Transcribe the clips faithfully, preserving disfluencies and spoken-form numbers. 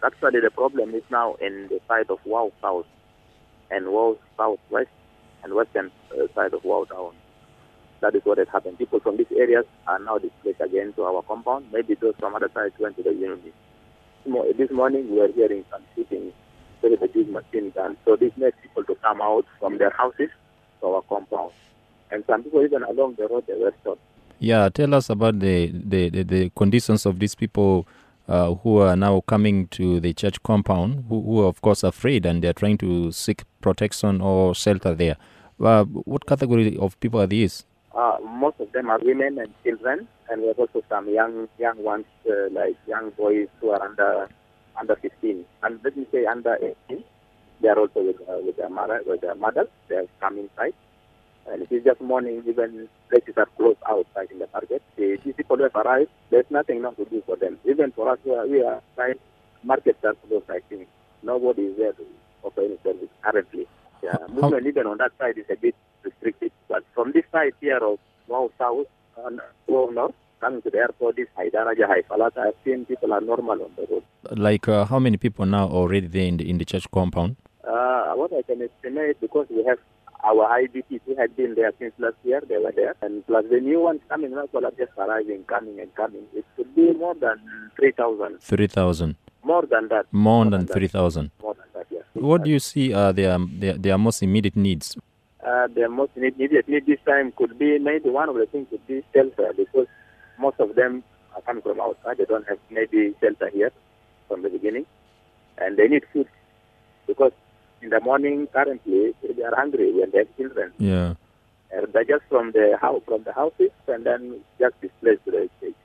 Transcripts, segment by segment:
Actually, the problem is now in the side of Wow South and Wow Southwest and western uh, side of Wow Town. That is what has happened. People from these areas are now displaced again to our compound. Maybe those from other sides went to the unity. This morning we were hearing some shooting with the big machine gun. So this makes people to come out from their houses to our compound. And some people even along the road, they were stopped. Yeah, tell us about the, the, the, the conditions of these people uh, who are now coming to the church compound, who, who are of course afraid and they're trying to seek protection or shelter there. Uh, what category of people are these? Uh, most of them are women and children, and we have also some young young ones, uh, like young boys who are under under fifteen. And let me say under eighteen. They are also with, uh, with their mother, with their mothers. They have come inside. And it is just morning, even places are closed outside in the market. The, these people have arrived, there's nothing now to do for them. Even for us, we are, we are outside, markets are closed, I think. Nobody is there to offer any service currently. Yeah, movement even on that side is a bit restricted. But from this side here of Wow South and Wow North, coming to the airport, this Haidaraja, Haifalata, I've seen people are normal on the road. Like uh, how many people now already there in the, in the church compound? Uh, what I can estimate, because we have our I D Ps who had been there since last year, they were there. And plus the new ones coming now, people are just arriving, coming and coming. It could be more than three thousand. three thousand? More than that. More, more than, than three thousand? More than that, yes. What do you see are their, their, their most immediate needs? Uh, their most immediate need this time could be, maybe one of the things could be shelter, because most of them are coming from outside. They don't have maybe shelter here from the beginning. And they need food, because in the morning, currently, they are hungry when they have children. Yeah. And they're just from the house, from the houses, and then just displaced to the stage.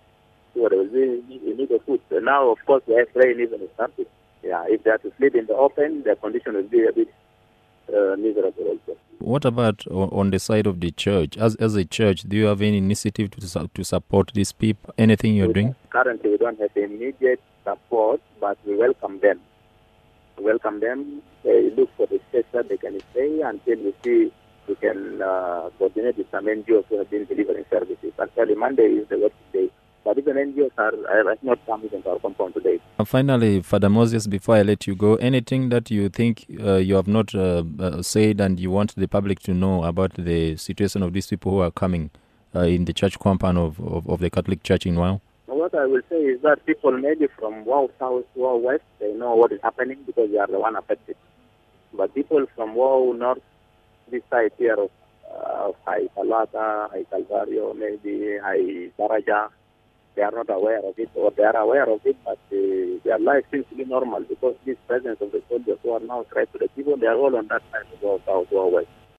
So there will be a need of food. So now, of course, they have rain even started. Yeah, if they have to sleep in the open, their condition will be a bit uh, miserable also. What about on the side of the church? As as a church, do you have any initiative to to support these people? Anything you're we, doing? Currently, we don't have immediate support, but we welcome them. We welcome them. They look for the space that they can stay until we see we can uh, coordinate with some N G Os who have been delivering services. Actually, Monday is the working day. But even N G Os are, are not coming into our compound today. And finally, Father Moses, before I let you go, anything that you think uh, you have not uh, uh, said and you want the public to know about the situation of these people who are coming uh, in the church compound of, of, of the Catholic Church in Wow? What I will say is that people maybe from Wow South, Wow West, they know what is happening because they are the one affected. But people from Wow North, this side here of uh, Hai Palata, Hai Calvario, maybe Hai Daraja, they are not aware of it, or they are aware of it, but uh, their life seems to be normal because this presence of the soldiers who are now threat to the people, they are all on that side of Wow South, Wow West.